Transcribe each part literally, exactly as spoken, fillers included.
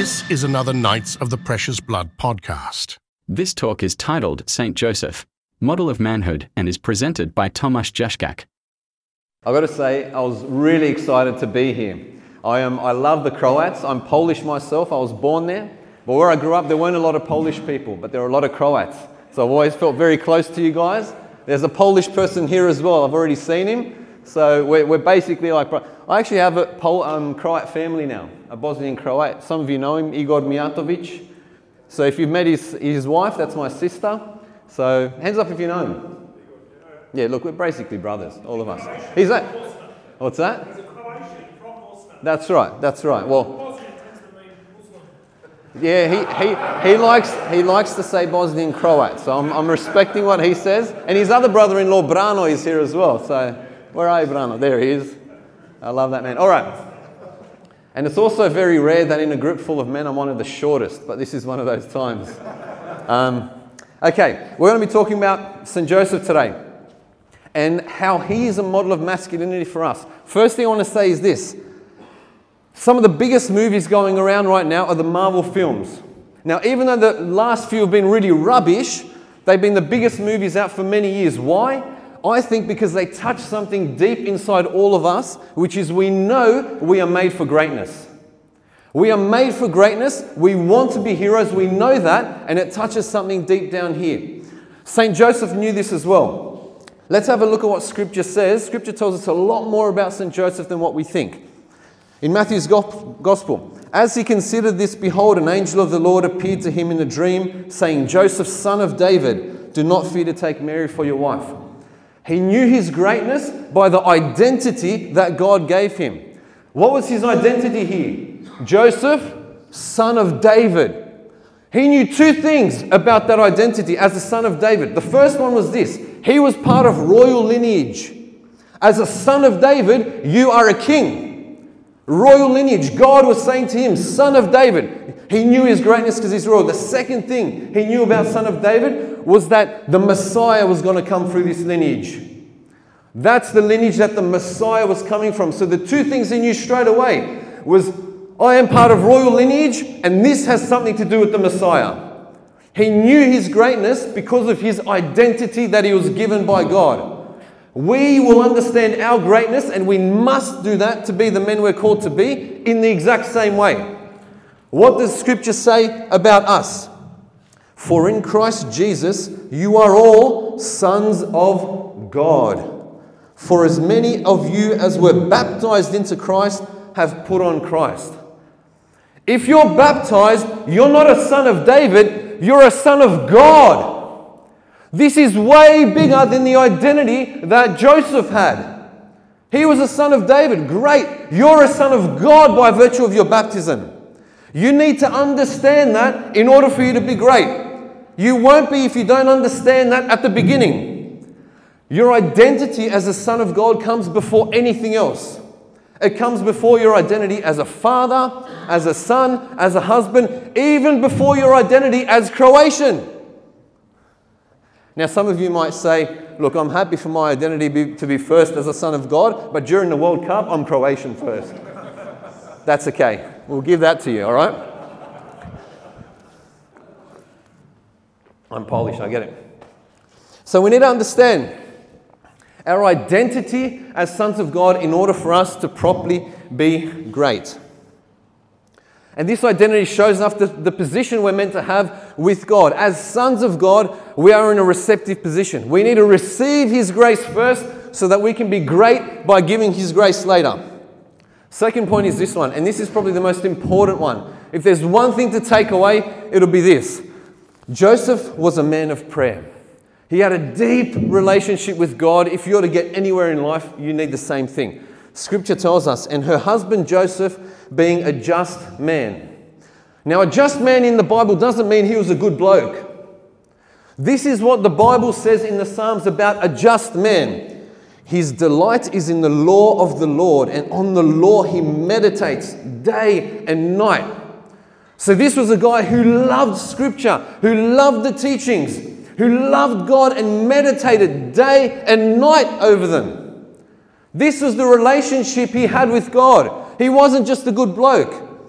This is another Knights of the Precious Blood podcast. This talk is titled Saint Joseph, Model of Manhood, and is presented by Tomasz Jaszczak. I've got to say, I was really excited to be here. I am. I love the Croats. I'm Polish myself. I was born there. But where I grew up, there weren't a lot of Polish people, but there were a lot of Croats. So I've always felt very close to you guys. There's a Polish person here as well. I've already seen him. So we're, we're basically like... I actually have a Pol, um, Croat family now, a Bosnian Croat. Some of you know him, Igor Mijatovic. So if you've met his, his wife, that's my sister. So hands up if you know him. Yeah, look, we're basically brothers, all of us. He's that. What's that? He's a Croatian from Bosnia. That's right, that's right. Well, yeah, he, he, he likes he likes to say Bosnian Croat, so I'm, I'm respecting what he says. And his other brother-in-law, Brano, is here as well. So where are you, Brano? There he is. I love that man. All right. And it's also very rare that in a group full of men, I'm one of the shortest, but this is one of those times. Um, okay, we're going to be talking about Saint Joseph today and how he is a model of masculinity for us. First thing I want to say is this. Some of the biggest movies going around right now are the Marvel films. Now, even though the last few have been really rubbish, they've been the biggest movies out for many years. Why? I think because they touch something deep inside all of us, which is we know we are made for greatness. We are made for greatness. We want to be heroes. We know that, and it touches something deep down here. Saint Joseph knew this as well. Let's have a look at what Scripture says. Scripture tells us a lot more about Saint Joseph than what we think. In Matthew's Gospel, as he considered this, behold, an angel of the Lord appeared to him in a dream, saying, Joseph, son of David, do not fear to take Mary for your wife. He knew his greatness by the identity that God gave him. What was his identity here? Joseph, son of David. He knew two things about that identity as the son of David. The first one was this. He was part of royal lineage. As a son of David, you are a king. Royal lineage. God was saying to him, son of David. He knew his greatness because he's royal. The second thing he knew about son of David was that the Messiah was going to come through this lineage. That's the lineage that the Messiah was coming from. So the two things he knew straight away was, I am part of royal lineage, and this has something to do with the Messiah. He knew his greatness because of his identity that he was given by God. We will understand our greatness, and we must do that to be the men we're called to be in the exact same way. What does Scripture say about us? For in Christ Jesus, you are all sons of God. For as many of you as were baptized into Christ have put on Christ. If you're baptized, you're not a son of David, you're a son of God. This is way bigger than the identity that Joseph had. He was a son of David. Great. You're a son of God by virtue of your baptism. You need to understand that in order for you to be great. You won't be if you don't understand that at the beginning. Your identity as a son of God comes before anything else. It comes before your identity as a father, as a son, as a husband, even before your identity as Croatian. Now, some of you might say, look, I'm happy for my identity be, to be first as a son of God, but during the World Cup, I'm Croatian first. That's okay. We'll give that to you, all right? I'm Polish, I get it. So we need to understand our identity as sons of God in order for us to properly be great. And this identity shows us the, the position we're meant to have with God. As sons of God, we are in a receptive position. We need to receive His grace first so that we can be great by giving His grace later. Second point is this one, and this is probably the most important one. If there's one thing to take away, it'll be this. Joseph was a man of prayer. He had a deep relationship with God. If you're to get anywhere in life, you need the same thing. Scripture tells us, and her husband Joseph being a just man. Now, a just man in the Bible doesn't mean he was a good bloke. This is what the Bible says in the Psalms about a just man. His delight is in the law of the Lord, and on the law he meditates day and night. So this was a guy who loved Scripture, who loved the teachings, who loved God and meditated day and night over them. This was the relationship he had with God. He wasn't just a good bloke.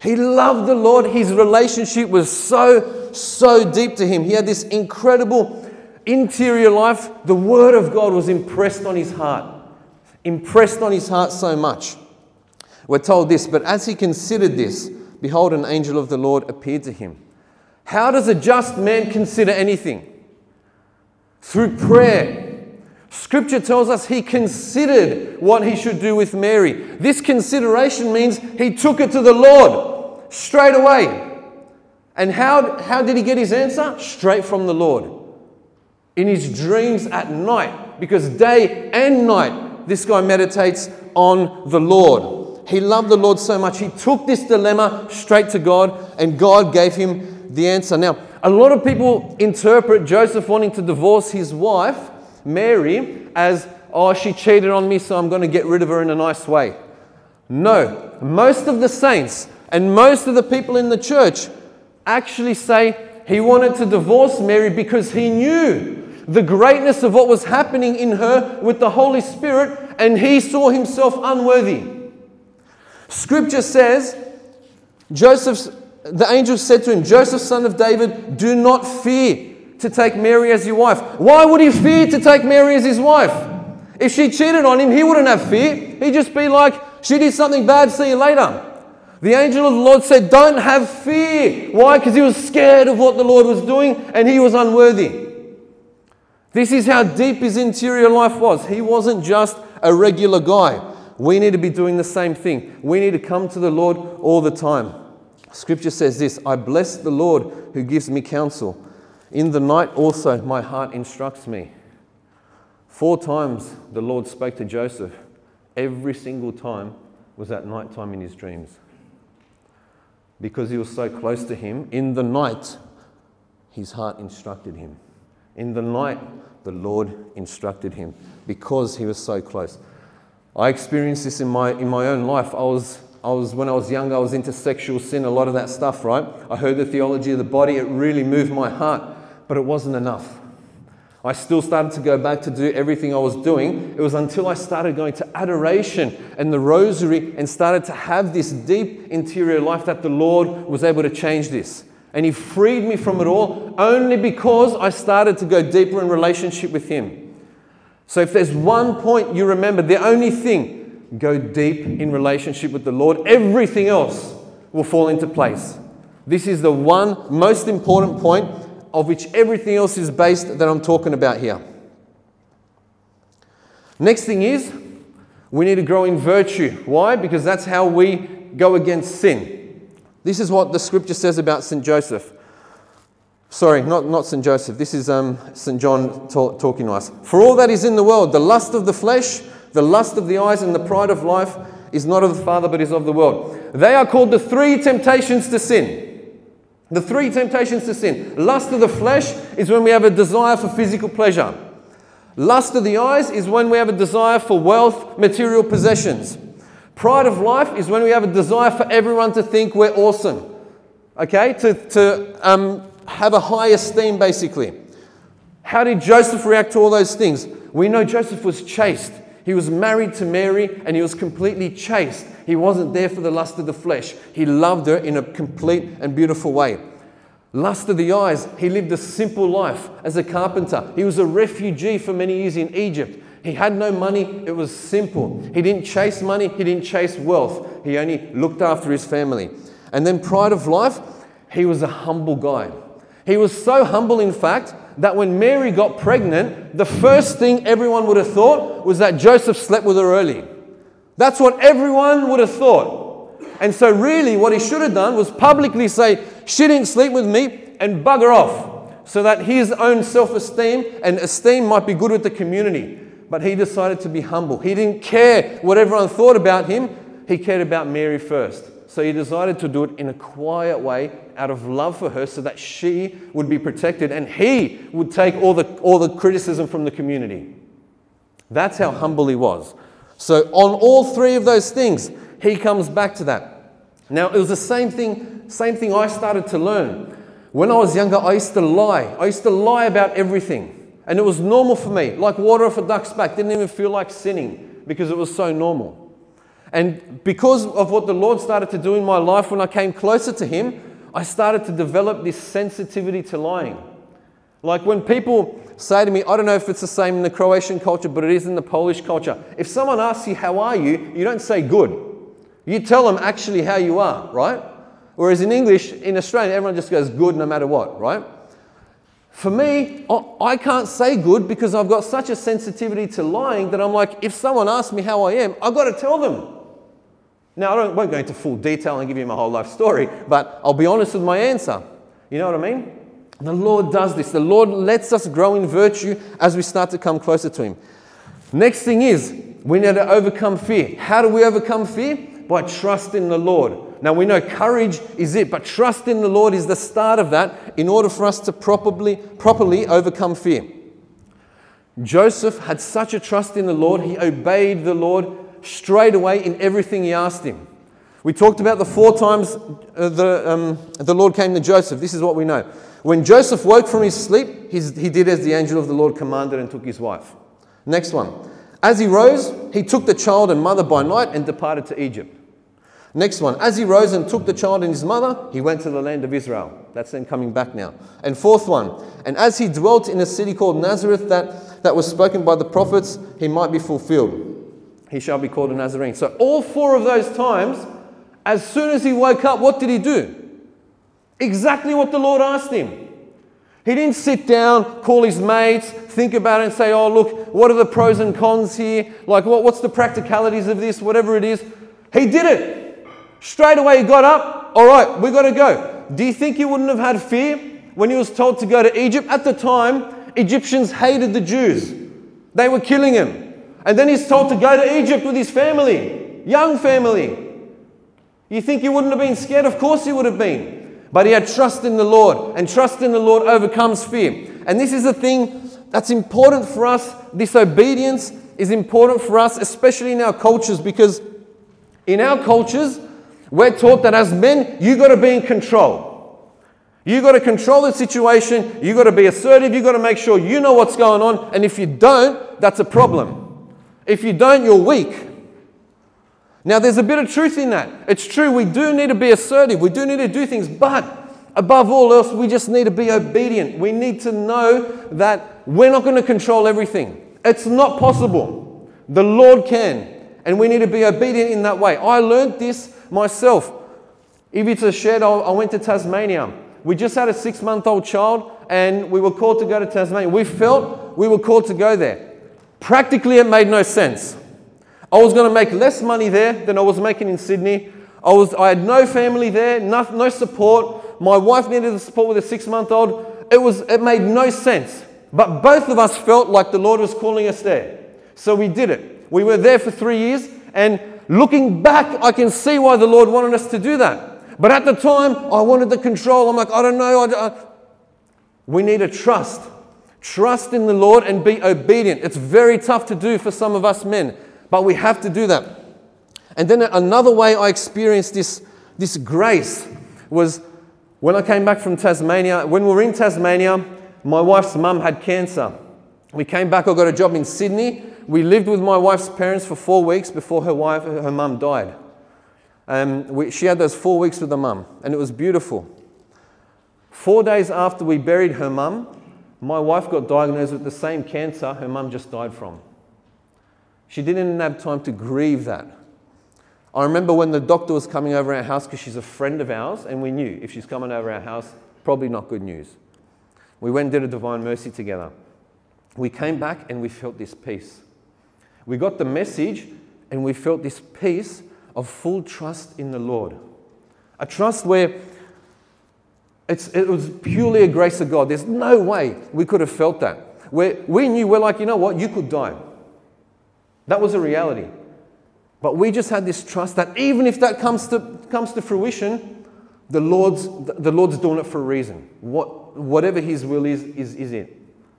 He loved the Lord. His relationship was so, so deep to him. He had this incredible interior life. The Word of God was impressed on his heart. Impressed on his heart so much. We're told this, but as he considered this, behold, an angel of the Lord appeared to him. How does a just man consider anything? Through prayer. Scripture tells us he considered what he should do with Mary. This consideration means he took it to the Lord straight away. And how, how did he get his answer? Straight from the Lord. In his dreams at night. Because day and night, this guy meditates on the Lord. He loved the Lord so much. He took this dilemma straight to God, and God gave him the answer. Now, a lot of people interpret Joseph wanting to divorce his wife, Mary, as, oh, she cheated on me, so I'm going to get rid of her in a nice way. No. Most of the saints and most of the people in the church actually say he wanted to divorce Mary because he knew the greatness of what was happening in her with the Holy Spirit, and he saw himself unworthy. Scripture says, Joseph's, the angel said to him, Joseph, son of David, do not fear to take Mary as your wife. Why would he fear to take Mary as his wife? If she cheated on him, he wouldn't have fear. He'd just be like, she did something bad, see you later. The angel of the Lord said, don't have fear. Why? Because he was scared of what the Lord was doing and he was unworthy. This is how deep his interior life was. He wasn't just a regular guy. We need to be doing the same thing. We need to come to the Lord all the time. Scripture says this, I bless the Lord who gives me counsel. In the night also my heart instructs me. Four times the Lord spoke to Joseph. Every single time was at night time in his dreams. Because he was so close to him, in the night, his heart instructed him. In the night, the Lord instructed him because he was so close. I experienced this in my in my own life. I was I was when I was younger, I was into sexual sin, a lot of that stuff, right? I heard the theology of the body, it really moved my heart, but it wasn't enough. I still started to go back to do everything I was doing. It was until I started going to adoration and the rosary and started to have this deep interior life that the Lord was able to change this. And He freed me from it all only because I started to go deeper in relationship with Him. So if there's one point you remember, the only thing, go deep in relationship with the Lord. Everything else will fall into place. This is the one most important point of which everything else is based that I'm talking about here. Next thing is, we need to grow in virtue. Why? Because that's how we go against sin. This is what the scripture says about Saint Joseph. Sorry, not, not Saint Joseph. This is um, Saint John ta- talking to us. For all that is in the world, the lust of the flesh, the lust of the eyes, and the pride of life is not of the Father, but is of the world. They are called the three temptations to sin. The three temptations to sin. Lust of the flesh is when we have a desire for physical pleasure. Lust of the eyes is when we have a desire for wealth, material possessions. Pride of life is when we have a desire for everyone to think we're awesome. Okay? To, to um, have a high esteem, basically. How did Joseph react to all those things? We know Joseph was chaste. He was married to Mary and he was completely chaste. He wasn't there for the lust of the flesh. He loved her in a complete and beautiful way. Lust of the eyes. He lived a simple life as a carpenter. He was a refugee for many years in Egypt. He had no money. It was simple. He didn't chase money. He didn't chase wealth. He only looked after his family. And then pride of life. He was a humble guy. He was so humble, in fact, that when Mary got pregnant, the first thing everyone would have thought was that Joseph slept with her early. That's what everyone would have thought. And so really what he should have done was publicly say, she didn't sleep with me, and bugger off, so that his own self-esteem and esteem might be good with the community. But he decided to be humble. He didn't care what everyone thought about him. He cared about Mary first. So he decided to do it in a quiet way out of love for her so that she would be protected and he would take all the, all the criticism from the community. That's how humble he was. So on all three of those things, he comes back to that. Now, it was the same thing, same thing I started to learn. When I was younger, I used to lie. I used to lie about everything. And it was normal for me, like water off a duck's back. Didn't even feel like sinning because it was so normal. And because of what the Lord started to do in my life when I came closer to Him, I started to develop this sensitivity to lying. Like when people say to me, I don't know if it's the same in the Croatian culture, but it is in the Polish culture. If someone asks you, how are you? You don't say good. You tell them actually how you are, right? Whereas in English, in Australia, everyone just goes good no matter what, right? For me, I can't say good because I've got such a sensitivity to lying that I'm like, if someone asks me how I am, I've got to tell them. Now, I don't, won't go into full detail and give you my whole life story, but I'll be honest with my answer. You know what I mean? The Lord does this. The Lord lets us grow in virtue as we start to come closer to Him. Next thing is, we need to overcome fear. How do we overcome fear? By trust in the Lord. Now, we know courage is it, but trust in the Lord is the start of that in order for us to properly, properly overcome fear. Joseph had such a trust in the Lord, he obeyed the Lord straight away in everything He asked him. We talked about the four times uh, the, um, the Lord came to Joseph. This is what we know. When Joseph woke from his sleep, his, he did as the angel of the Lord commanded and took his wife. Next one. As he rose, he took the child and mother by night and departed to Egypt. Next one. As he rose and took the child and his mother, he went to the land of Israel. That's then coming back now. And fourth one. And as he dwelt in a city called Nazareth that, that was spoken by the prophets, he might be fulfilled. He shall be called a Nazarene. So all four of those times, as soon as he woke up, what did he do? Exactly what the Lord asked him. He didn't sit down, call his mates, think about it and say, oh, look, what are the pros and cons here? Like, what, what's the practicalities of this? Whatever it is. He did it. Straight away he got up. All right, we got to go. Do you think he wouldn't have had fear when he was told to go to Egypt? At the time, Egyptians hated the Jews. They were killing him. And then he's told to go to Egypt with his family, young family. You think he wouldn't have been scared? Of course he would have been. But he had trust in the Lord, and trust in the Lord overcomes fear. And this is the thing that's important for us. This obedience is important for us, especially in our cultures, because in our cultures, we're taught that as men, you got to be in control. You got to control the situation. You got to be assertive. You got to make sure you know what's going on. And if you don't, that's a problem. If you don't, you're weak. Now, there's a bit of truth in that. It's true, we do need to be assertive. We do need to do things. But above all else, we just need to be obedient. We need to know that we're not going to control everything. It's not possible. The Lord can. And we need to be obedient in that way. I learned this myself. If it's a shed, I went to Tasmania. We just had a six-month-old child and we were called to go to Tasmania. We felt we were called to go there. Practically, it made no sense. I was going to make less money there than I was making in Sydney. I was, I had no family there, no, no support. My wife needed the support with a six-month-old. It was, it made no sense. But both of us felt like the Lord was calling us there. So we did it. We were there for three years, and looking back, I can see why the Lord wanted us to do that. But at the time, I wanted the control. I'm like, I don't know. I, I... We need to trust. Trust in the Lord and be obedient. It's very tough to do for some of us men, but we have to do that. And then another way I experienced this, this grace was when I came back from Tasmania. When we were in Tasmania, my wife's mum had cancer. We came back, I got a job in Sydney. We lived with my wife's parents for four weeks before her wife, her mum died. Um, we, she had those four weeks with the mum, and it was beautiful. Four days after we buried her mum, my wife got diagnosed with the same cancer her mum just died from. She didn't have time to grieve that. I remember when the doctor was coming over our house, because she's a friend of ours, and we knew if she's coming over our house, probably not good news. We went and did a Divine Mercy together. We came back and we felt this peace. We got the message and we felt this peace of full trust in the Lord. A trust where it's, it was purely a grace of God. There's no way we could have felt that. Where we knew, we're like, you know what, you could die. That was a reality. But we just had this trust that even if that comes to, comes to fruition, the Lord's, the Lord's doing it for a reason. What, whatever His will is, is, is it.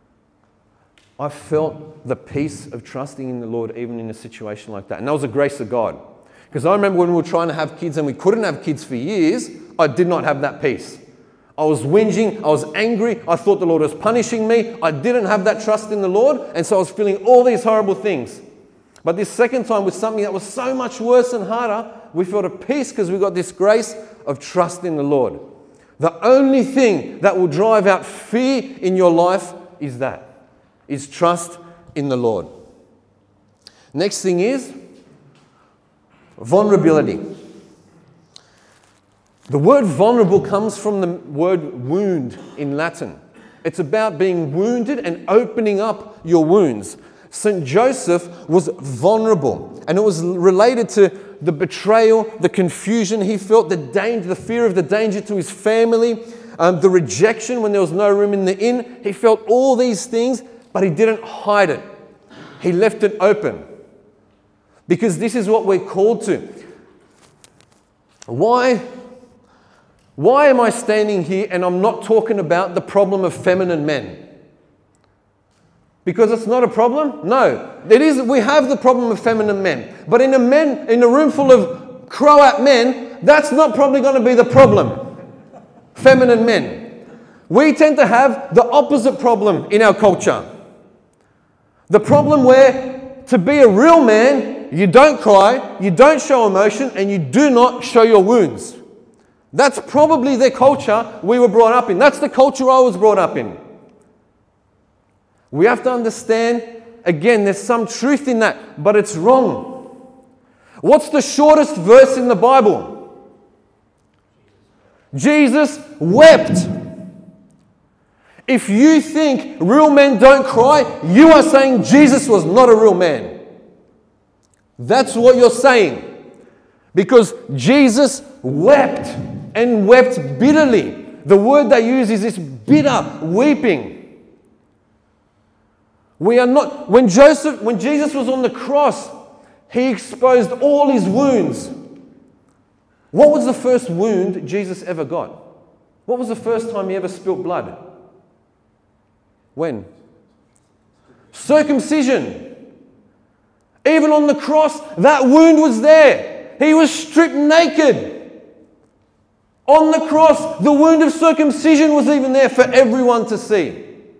I felt the peace of trusting in the Lord even in a situation like that. And that was a grace of God. Because I remember when we were trying to have kids and we couldn't have kids for years, I did not have that peace. I was whinging, I was angry, I thought the Lord was punishing me, I didn't have that trust in the Lord, and so I was feeling all these horrible things. But this second time was something that was so much worse and harder. We felt at peace because we got this grace of trust in the Lord. The only thing that will drive out fear in your life is that, is trust in the Lord. Next thing is vulnerability. The word vulnerable comes from the word wound in Latin. It's about being wounded and opening up your wounds. Saint Joseph was vulnerable, and it was related to the betrayal, the confusion he felt, the danger, the fear of the danger to his family, um, the rejection when there was no room in the inn. He felt all these things, but he didn't hide it. He left it open. Because this is what we're called to. Why, why am I standing here and I'm not talking about the problem of feminine men? Because it's not a problem? No. It is, we have the problem of feminine men. But in a men, in a room full of Croat men, that's not probably going to be the problem. Feminine men. We tend to have the opposite problem in our culture. The problem where to be a real man, you don't cry, you don't show emotion, and you do not show your wounds. That's probably the culture we were brought up in. That's the culture I was brought up in. We have to understand, again, there's some truth in that, but it's wrong. What's the shortest verse in the Bible? Jesus wept. If you think real men don't cry, you are saying Jesus was not a real man. That's what you're saying. Because Jesus wept and wept bitterly. The word they use is this bitter weeping. We are not, when Joseph, when Jesus was on the cross, he exposed all his wounds. What was the first wound Jesus ever got? What was the first time he ever spilt blood? When? Circumcision. Even on the cross, that wound was there. He was stripped naked. On the cross, the wound of circumcision was even there for everyone to see.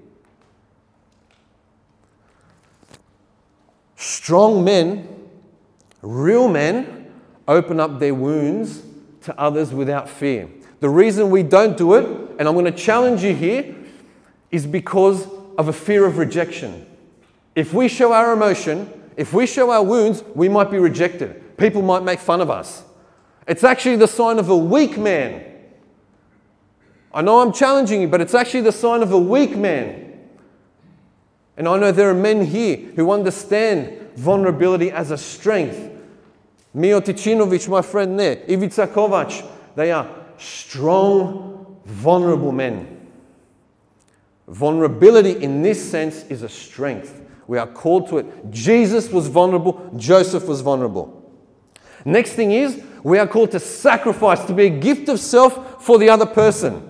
Strong men, real men, open up their wounds to others without fear. The reason we don't do it, and I'm going to challenge you here, is because of a fear of rejection. If we show our emotion, if we show our wounds, we might be rejected. People might make fun of us. It's actually the sign of a weak man. I know I'm challenging you, but it's actually the sign of a weak man. And I know there are men here who understand vulnerability as a strength. Mio Ticinovic, my friend there, Ivica Kovac, they are strong, vulnerable men. Vulnerability in this sense is a strength. We are called to it. Jesus was vulnerable. Joseph was vulnerable. Next thing is, we are called to sacrifice, to be a gift of self for the other person.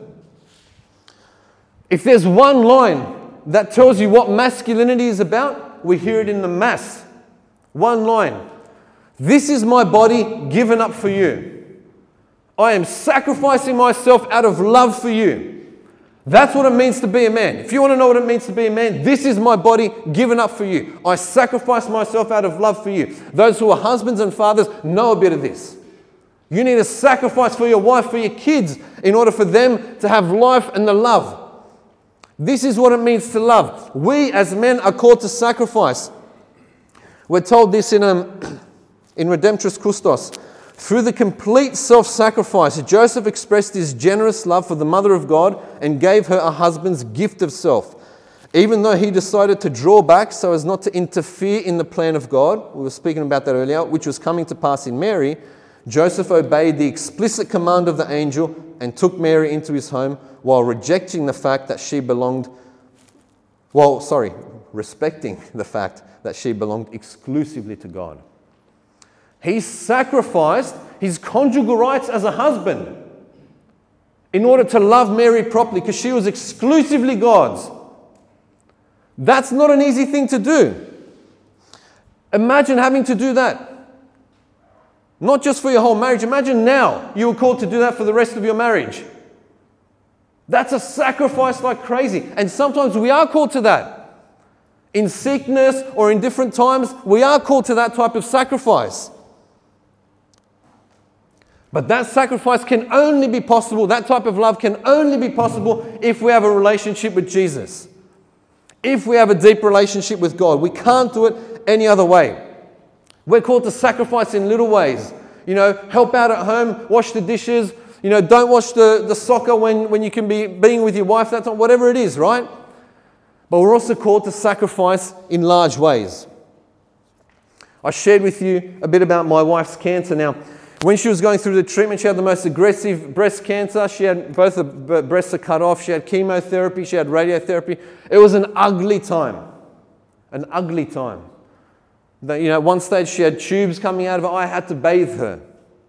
If there's one line that tells you what masculinity is about, we hear it in the Mass. One line. This is my body given up for you. I am sacrificing myself out of love for you. That's what it means to be a man. If you want to know what it means to be a man, this is my body given up for you. I sacrifice myself out of love for you. Those who are husbands and fathers know a bit of this. You need to sacrifice for your wife, for your kids, in order for them to have life and the love. This is what it means to love. We as men are called to sacrifice. We're told this in, um, in Redemptoris Christos. Through the complete self-sacrifice, Joseph expressed his generous love for the Mother of God and gave her a husband's gift of self. Even though he decided to draw back so as not to interfere in the plan of God, we were speaking about that earlier, which was coming to pass in Mary, Joseph obeyed the explicit command of the angel and took Mary into his home while rejecting the fact that she belonged, well, sorry, respecting the fact that she belonged exclusively to God. He sacrificed his conjugal rights as a husband in order to love Mary properly because she was exclusively God's. That's not an easy thing to do. Imagine having to do that. Not just for your whole marriage. Imagine now you were called to do that for the rest of your marriage. That's a sacrifice like crazy. And sometimes we are called to that. in sickness or in different times, we are called to that type of sacrifice. But that sacrifice can only be possible, that type of love can only be possible if we have a relationship with Jesus. If we have a deep relationship with God. We can't do it any other way. We're called to sacrifice in little ways. You know, help out at home, wash the dishes. You know, don't watch the, the soccer when, when you can be being with your wife that time, whatever it is, right? But we're also called to sacrifice in large ways. I shared with you a bit about my wife's cancer. Now, when she was going through the treatment, she had the most aggressive breast cancer. She had both the breasts are cut off. She had chemotherapy. She had radiotherapy. It was an ugly time. An ugly time. You know, at one stage she had tubes coming out of her. I had to bathe her.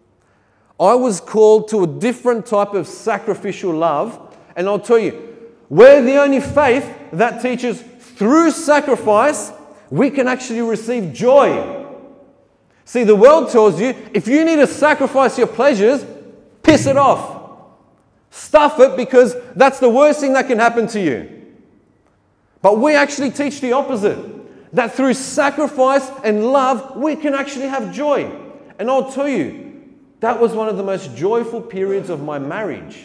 I was called to a different type of sacrificial love. And I'll tell you, we're the only faith that teaches through sacrifice, we can actually receive joy. See, the world tells you, if you need to sacrifice your pleasures, piss it off. Stuff it, because that's the worst thing that can happen to you. But we actually teach the opposite. That through sacrifice and love, we can actually have joy. And I'll tell you, that was one of the most joyful periods of my marriage.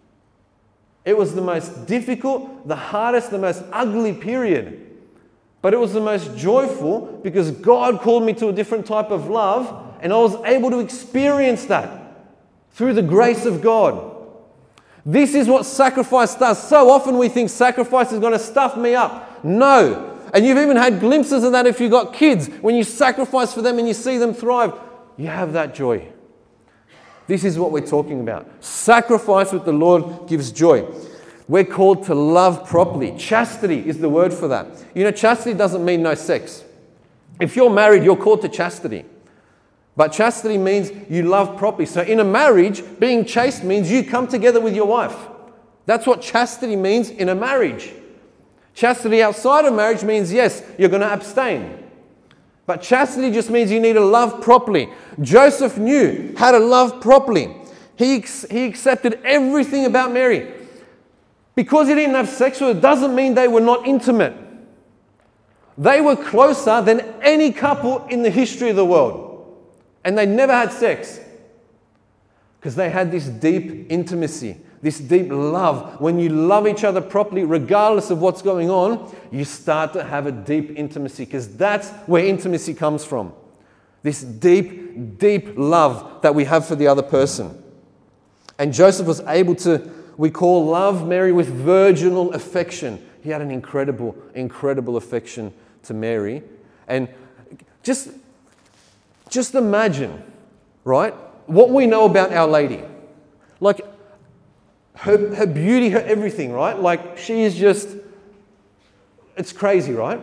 It was the most difficult, the hardest, the most ugly period. But it was the most joyful because God called me to a different type of love, and I was able to experience that through the grace of God. This is what sacrifice does. So often we think sacrifice is going to stuff me up. No. And you've even had glimpses of that if you've got kids. When you sacrifice for them and you see them thrive, you have that joy. This is what we're talking about. Sacrifice with the Lord gives joy. We're called to love properly. Chastity is the word for that. You know, chastity doesn't mean no sex. If you're married, you're called to chastity. But chastity means you love properly. So in a marriage, being chaste means you come together with your wife. That's what chastity means in a marriage. Chastity outside of marriage means, yes, you're going to abstain. But chastity just means you need to love properly. Joseph knew how to love properly. He, he accepted everything about Mary. Because he didn't have sex with her doesn't mean they were not intimate. They were closer than any couple in the history of the world. And they never had sex. Because they had this deep intimacy, this deep love. When you love each other properly, regardless of what's going on, you start to have a deep intimacy. Because that's where intimacy comes from. This deep, deep love that we have for the other person. And Joseph was able to, we call love Mary with virginal affection. He had an incredible, incredible affection to Mary. And just, just imagine, right, what we know about Our Lady. Like, her, her beauty, her everything, right? Like, she is just, it's crazy, right?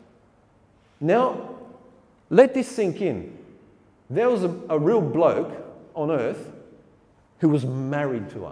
Now, let this sink in. There was a, a real bloke on earth who was married to her.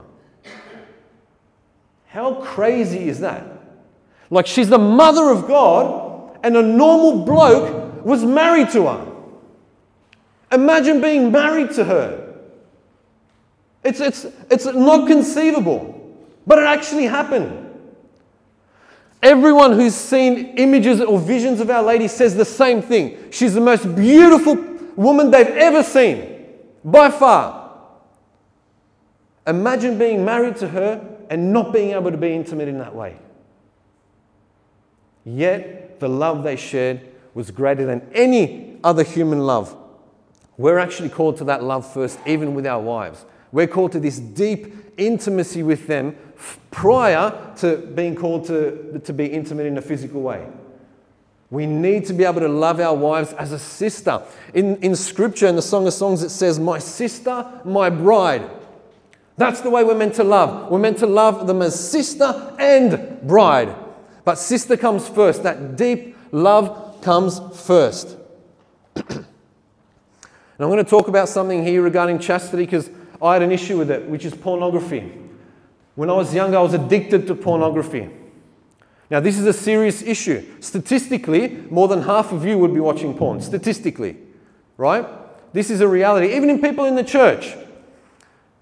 How crazy is that? Like, she's the mother of God, and a normal bloke was married to her. Imagine being married to her. It's, it's, it's not conceivable, but it actually happened. Everyone who's seen images or visions of Our Lady says the same thing. She's the most beautiful woman they've ever seen, by far. Imagine being married to her and not being able to be intimate in that way. Yet, the love they shared was greater than any other human love. We're actually called to that love first, even with our wives. We're called to this deep intimacy with them prior to being called to, to be intimate in a physical way. We need to be able to love our wives as a sister. In, in Scripture, in the Song of Songs, it says, "My sister, my bride." That's the way we're meant to love. We're meant to love them as sister and bride. But sister comes first. That deep love comes first. And I'm going to talk about something here regarding chastity because I had an issue with it, which is pornography. When I was younger, I was addicted to pornography. Now, this is a serious issue. Statistically, more than half of you would be watching porn. Statistically, right? This is a reality, even in people in the church.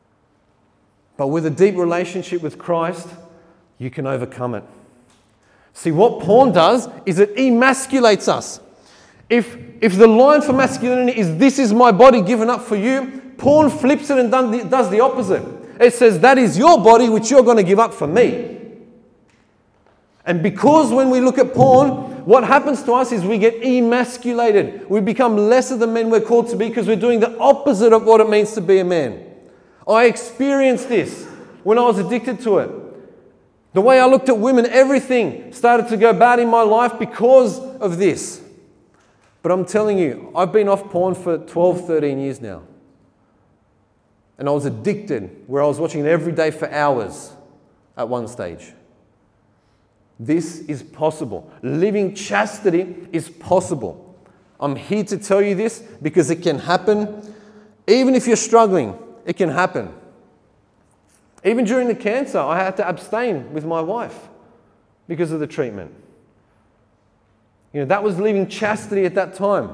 But with a deep relationship with Christ, you can overcome it. See, what porn does is it emasculates us. If, if the line for masculinity is, this is my body given up for you, porn flips it and done the, does the opposite. It says, that is your body which you're going to give up for me. And because when we look at porn, what happens to us is we get emasculated. We become less of the men we're called to be because we're doing the opposite of what it means to be a man. I experienced this when I was addicted to it. The way I looked at women, everything started to go bad in my life because of this. But I'm telling you, I've been off porn for twelve, thirteen years now. And I was addicted, where I was watching it every day for hours at one stage. This is possible. Living chastity is possible. I'm here to tell you this because it can happen. Even if you're struggling, it can happen. Even during the cancer, I had to abstain with my wife because of the treatment. You know, that was living chastity at that time.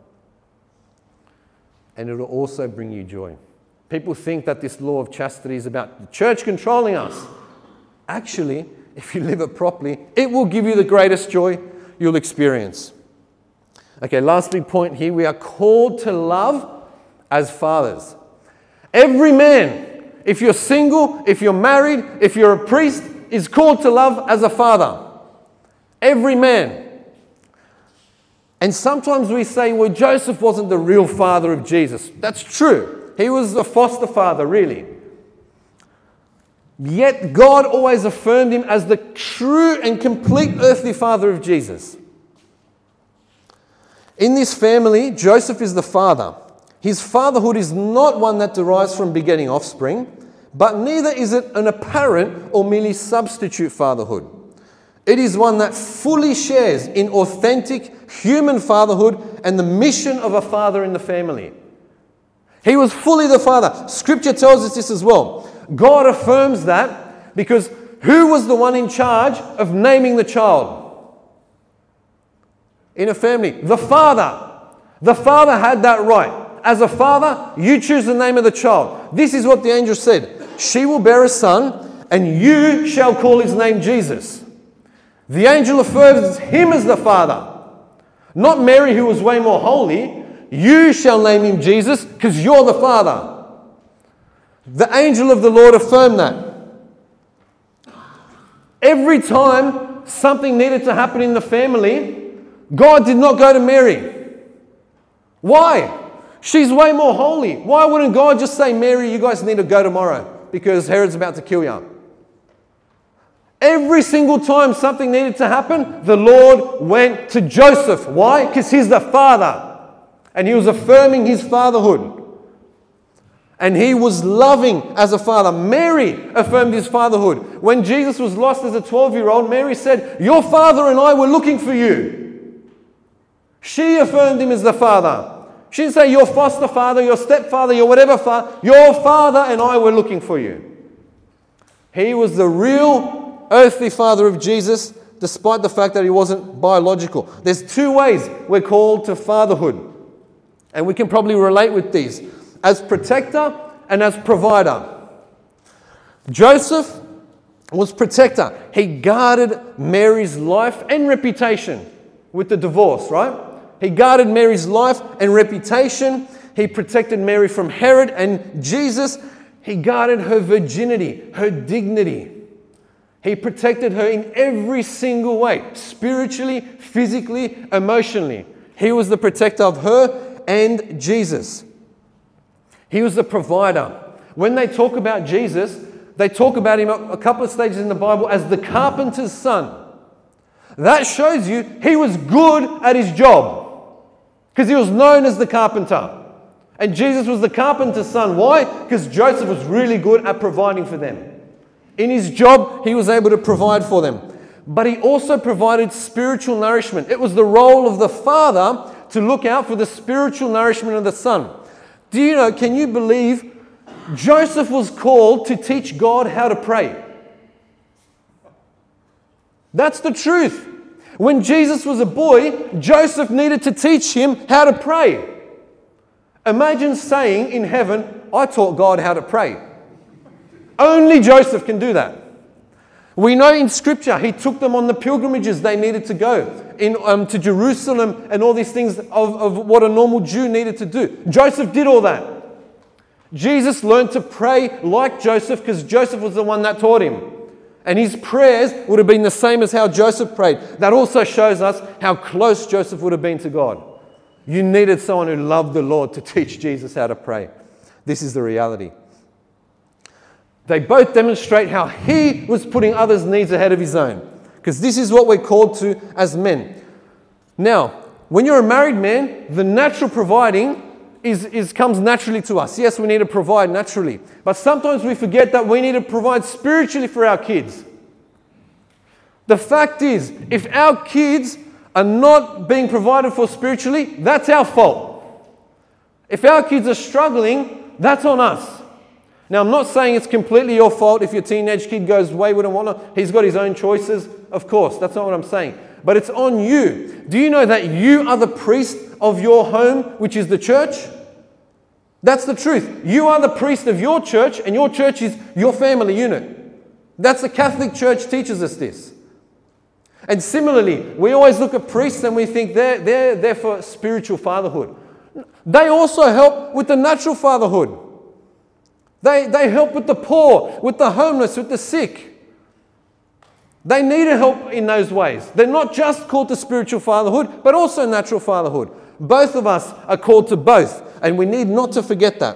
And it will also bring you joy. People think that this law of chastity is about the church controlling us. Actually, if you live it properly, it will give you the greatest joy you'll experience. Okay, last big point here. We are called to love as fathers. Every man, if you're single, if you're married, if you're a priest, is called to love as a father. Every man. And sometimes we say, well, Joseph wasn't the real father of Jesus. That's true. He was a foster father, really. Yet God always affirmed him as the true and complete earthly father of Jesus. In this family, Joseph is the father. His fatherhood is not one that derives from begetting offspring, but neither is it an apparent or merely substitute fatherhood. It is one that fully shares in authentic human fatherhood and the mission of a father in the family. He was fully the father. Scripture tells us this as well. God affirms that because who was the one in charge of naming the child? In a family, the father. The father had that right. As a father, you choose the name of the child. This is what the angel said. She will bear a son, and you shall call his name Jesus. The angel affirms him as the father. Not Mary, who was way more holy. You shall name him Jesus because you're the father. The angel of the Lord affirmed that. Every time something needed to happen in the family, God did not go to Mary. Why? She's way more holy. Why wouldn't God just say, Mary, you guys need to go tomorrow because Herod's about to kill you? Every single time something needed to happen, the Lord went to Joseph. Why? Because he's the father. And he was affirming his fatherhood. And he was loving as a father. Mary affirmed his fatherhood. When Jesus was lost as a twelve-year-old, Mary said, your father and I were looking for you. She affirmed him as the father. She didn't say, your foster father, your stepfather, your whatever father. Your father and I were looking for you. He was the real earthly father of Jesus, despite the fact that he wasn't biological. There's two ways we're called to fatherhood. And we can probably relate with these. As protector and as provider. Joseph was protector. He guarded Mary's life and reputation with the divorce, right? He guarded Mary's life and reputation. He protected Mary from Herod and Jesus. He guarded her virginity, her dignity. He protected her in every single way, spiritually, physically, emotionally. He was the protector of her and Jesus. He was the provider. When they talk about Jesus, they talk about him a couple of stages in the Bible as the carpenter's son. That shows you he was good at his job because he was known as the carpenter. And Jesus was the carpenter's son. Why? Because Joseph was really good at providing for them. In his job, he was able to provide for them. But he also provided spiritual nourishment. It was the role of the father to look out for the spiritual nourishment of the son. Do you know, can you believe Joseph was called to teach God how to pray? That's the truth. When Jesus was a boy, Joseph needed to teach him how to pray. Imagine saying in heaven, I taught God how to pray. Only Joseph can do that. We know in Scripture he took them on the pilgrimages they needed to go in, um, to Jerusalem and all these things of, of what a normal Jew needed to do. Joseph did all that. Jesus learned to pray like Joseph because Joseph was the one that taught him. And his prayers would have been the same as how Joseph prayed. That also shows us how close Joseph would have been to God. You needed someone who loved the Lord to teach Jesus how to pray. This is the reality. They both demonstrate how he was putting others' needs ahead of his own. Because this is what we're called to as men. Now, when you're a married man, the natural providing is, is comes naturally to us. Yes, we need to provide naturally. But sometimes we forget that we need to provide spiritually for our kids. The fact is, if our kids are not being provided for spiritually, that's our fault. If our kids are struggling, that's on us. Now, I'm not saying it's completely your fault if your teenage kid goes wayward and whatnot. He's got his own choices. Of course, that's not what I'm saying. But it's on you. Do you know that you are the priest of your home, which is the church? That's the truth. You are the priest of your church, and your church is your family unit. That's the Catholic Church teaches us this. And similarly, we always look at priests and we think they're, they're there for spiritual fatherhood. They also help with the natural fatherhood. They, they help with the poor, with the homeless, with the sick. They need help in those ways. They're not just called to spiritual fatherhood, but also natural fatherhood. Both of us are called to both, and we need not to forget that.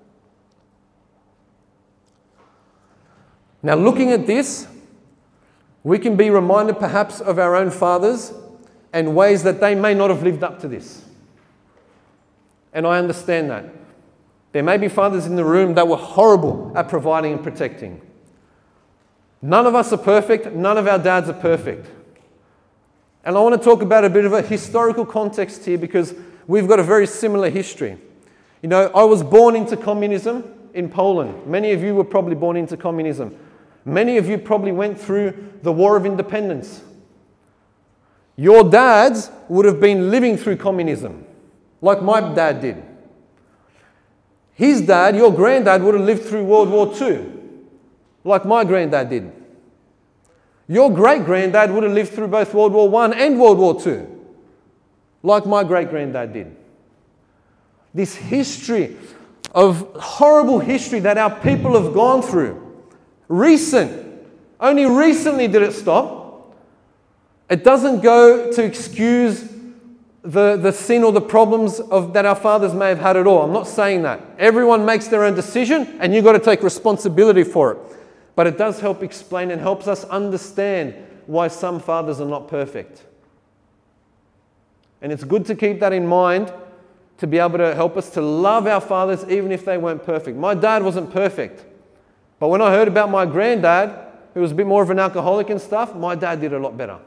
Now, looking at this, we can be reminded perhaps of our own fathers and ways that they may not have lived up to this. And I understand that. There may be fathers in the room that were horrible at providing and protecting. None of us are perfect. None of our dads are perfect. And I want to talk about a bit of a historical context here because we've got a very similar history. You know, I was born into communism in Poland. Many of you were probably born into communism. Many of you probably went through the War of Independence. Your dads would have been living through communism, like my dad did. His dad, your granddad, would have lived through World War Two, like my granddad did. Your great-granddad would have lived through both World War One and World War Two, like my great-granddad did. This history of horrible history that our people have gone through, recent, only recently did it stop. It doesn't go to excuse The, the sin or the problems of, that our fathers may have had at all. I'm not saying that. Everyone makes their own decision and you've got to take responsibility for it. But it does help explain and helps us understand why some fathers are not perfect. And it's good to keep that in mind to be able to help us to love our fathers even if they weren't perfect. My dad wasn't perfect. But when I heard about my granddad, who was a bit more of an alcoholic and stuff, my dad did a lot better.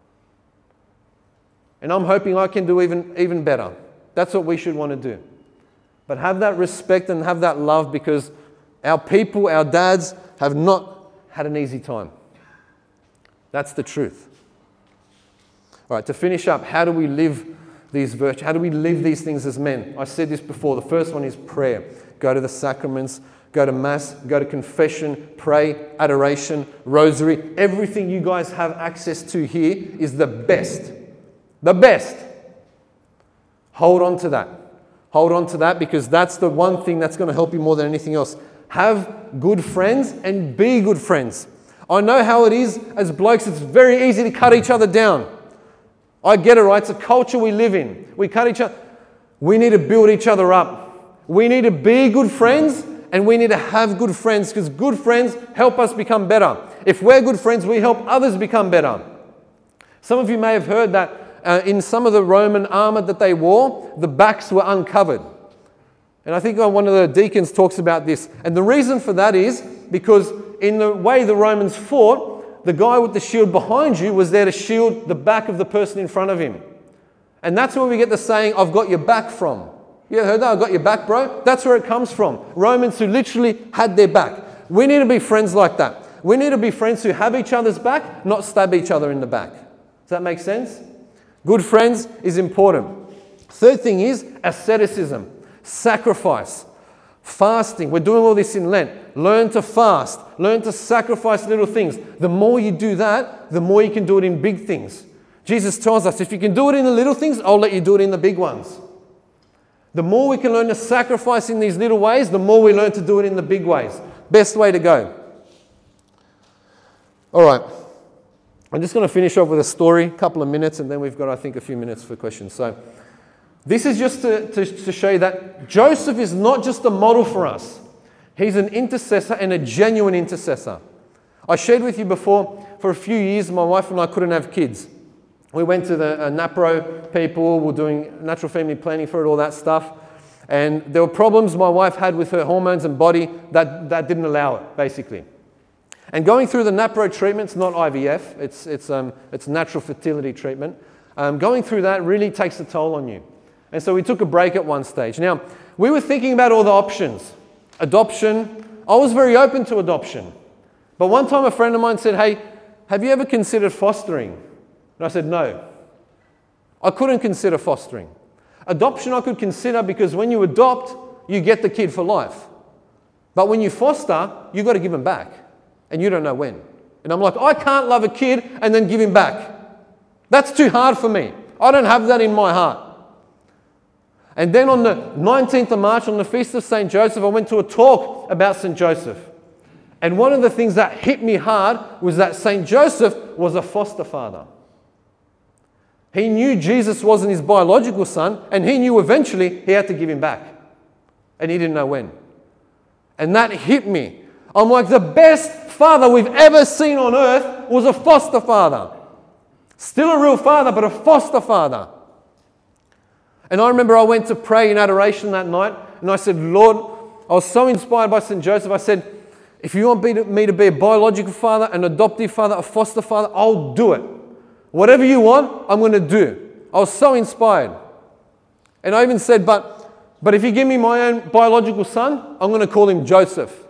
And I'm hoping I can do even, even better. That's what we should want to do. But have that respect and have that love because our people, our dads, have not had an easy time. That's the truth. All right, to finish up, how do we live these virtues? How do we live these things as men? I said this before. The first one is prayer. Go to the sacraments, go to Mass, go to confession, pray, adoration, rosary. Everything you guys have access to here is the best. The best. Hold on to that. Hold on to that because that's the one thing that's going to help you more than anything else. Have good friends and be good friends. I know how it is as blokes. It's very easy to cut each other down. I get it, right? It's a culture we live in. We cut each other. We need to build each other up. We need to be good friends and we need to have good friends because good friends help us become better. If we're good friends, we help others become better. Some of you may have heard that Uh, in some of the Roman armor that they wore, the backs were uncovered. And I think one of the deacons talks about this. And the reason for that is because in the way the Romans fought, the guy with the shield behind you was there to shield the back of the person in front of him. And that's where we get the saying, I've got your back from. You heard that? I've got your back, bro? That's where it comes from. Romans who literally had their back. We need to be friends like that. We need to be friends who have each other's back, not stab each other in the back. Does that make sense? Good friends is important. Third thing is asceticism, sacrifice. Fasting. We're doing all this in Lent. Learn to fast. Learn to sacrifice little things. The more you do that, the more you can do it in big things. Jesus tells us, if you can do it in the little things, I'll let you do it in the big ones. The more we can learn to sacrifice in these little ways, the more we learn to do it in the big ways. Best way to go. All right. I'm just going to finish off with a story, a couple of minutes, and then we've got, I think, a few minutes for questions. So this is just to, to, to show you that Joseph is not just a model for us. He's an intercessor and a genuine intercessor. I shared with you before, for a few years, my wife and I couldn't have kids. We went to the uh, NAPRO people, we were doing natural family planning for it, all that stuff. And there were problems my wife had with her hormones and body that, that didn't allow it, basically. And going through the NAPRO treatment, it's not I V F, it's, it's, um, it's natural fertility treatment. Um, going through that really takes a toll on you. And so we took a break at one stage. Now, we were thinking about all the options. Adoption, I was very open to adoption. But one time a friend of mine said, hey, have you ever considered fostering? And I said, no. I couldn't consider fostering. Adoption I could consider because when you adopt, you get the kid for life. But when you foster, you've got to give him back. And you don't know when. And I'm like, I can't love a kid and then give him back. That's too hard for me. I don't have that in my heart. And then on the nineteenth of March, on the Feast of Saint Joseph, I went to a talk about Saint Joseph. And one of the things that hit me hard was that Saint Joseph was a foster father. He knew Jesus wasn't his biological son, and he knew eventually he had to give him back. And he didn't know when. And that hit me. I'm like, the best father we've ever seen on earth was a foster father. Still a real father, but a foster father. And I remember I went to pray in adoration that night, and I said, Lord, I was so inspired by Saint Joseph. I said, if you want me to be a biological father, an adoptive father, a foster father, I'll do it. Whatever you want, I'm going to do. I was so inspired. And I even said, but, but if you give me my own biological son, I'm going to call him Joseph.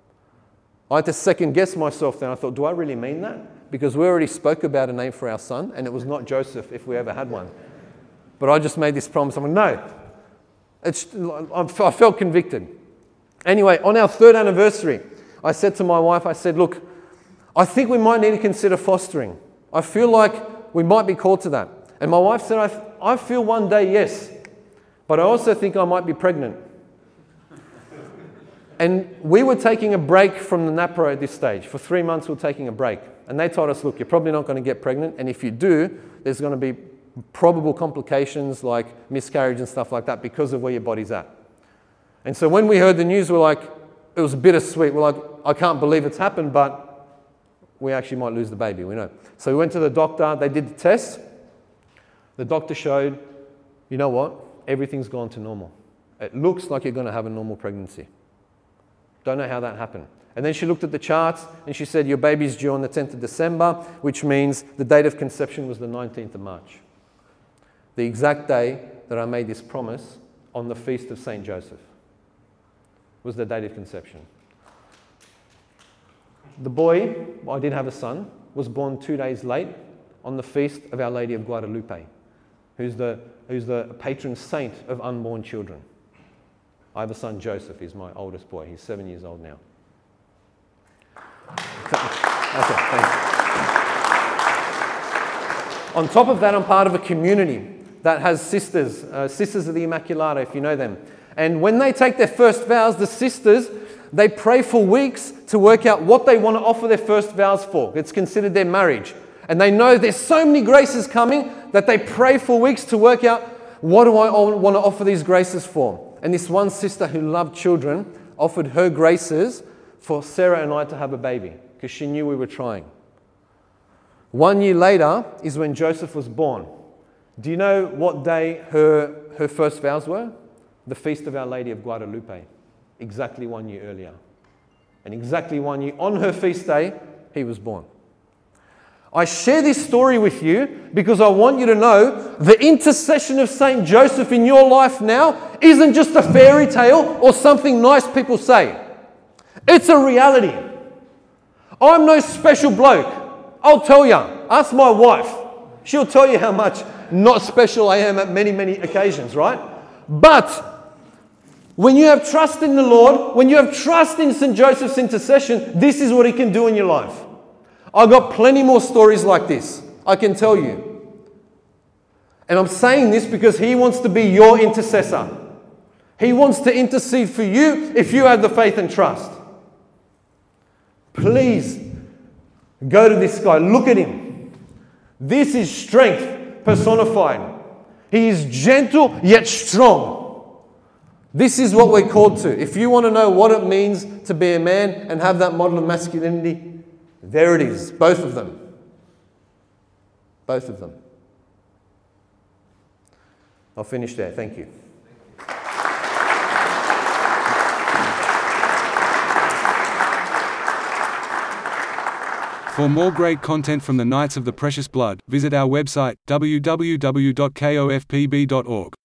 I had to second guess myself then. I thought, do I really mean that? Because we already spoke about a name for our son, and it was not Joseph if we ever had one. But I just made this promise. I'm like, no. It's, I felt convicted. Anyway, on our third anniversary, I said to my wife, I said, look, I think we might need to consider fostering. I feel like we might be called to that. And my wife said, I, I feel one day yes, but I also think I might be pregnant. And we were taking a break from the NAPRO at this stage. For three months, we were taking a break. And they told us, look, you're probably not going to get pregnant. And if you do, there's going to be probable complications like miscarriage and stuff like that because of where your body's at. And so when we heard the news, we're like, it was bittersweet. We're like, I can't believe it's happened, but we actually might lose the baby, we know. So we went to the doctor. They did the test. The doctor showed, you know what? Everything's gone to normal. It looks like you're going to have a normal pregnancy. Don't know how that happened. And then she looked at the charts and she said, your baby's due on the tenth of December, which means the date of conception was the nineteenth of March. The exact day that I made this promise on the Feast of Saint Joseph was the date of conception. The boy, I did have a son, was born two days late on the Feast of Our Lady of Guadalupe, who's the, who's the patron saint of unborn children. I have a son, Joseph. He's my oldest boy. He's seven years old now. Okay, thanks. On top of that, I'm part of a community that has sisters, uh, Sisters of the Immaculata, if you know them. And when they take their first vows, the sisters, they pray for weeks to work out what they want to offer their first vows for. It's considered their marriage. And they know there's so many graces coming that they pray for weeks to work out, what do I want to offer these graces for? And this one sister who loved children offered her graces for Sarah and I to have a baby because she knew we were trying. One year later is when Joseph was born. Do you know what day her, her first vows were? The Feast of Our Lady of Guadalupe. Exactly one year earlier. And exactly one year on her feast day, he was born. I share this story with you because I want you to know the intercession of Saint Joseph in your life now isn't just a fairy tale or something nice people say. It's a reality. I'm no special bloke. I'll tell you. Ask my wife. She'll tell you how much not special I am at many, many occasions, right? But When you have trust in the Lord, when you have trust in Saint Joseph's intercession, this is what he can do in your life. I've got plenty more stories like this, I can tell you. And I'm saying this because he wants to be your intercessor. He wants to intercede for you if you have the faith and trust. Please go to this guy. Look at him. This is strength personified. He is gentle yet strong. This is what we're called to. If you want to know what it means to be a man and have that model of masculinity, there it is. Both of them. Both of them. I'll finish there. Thank you. For more great content from the Knights of the Precious Blood, visit our website w w w dot k o f p b dot org.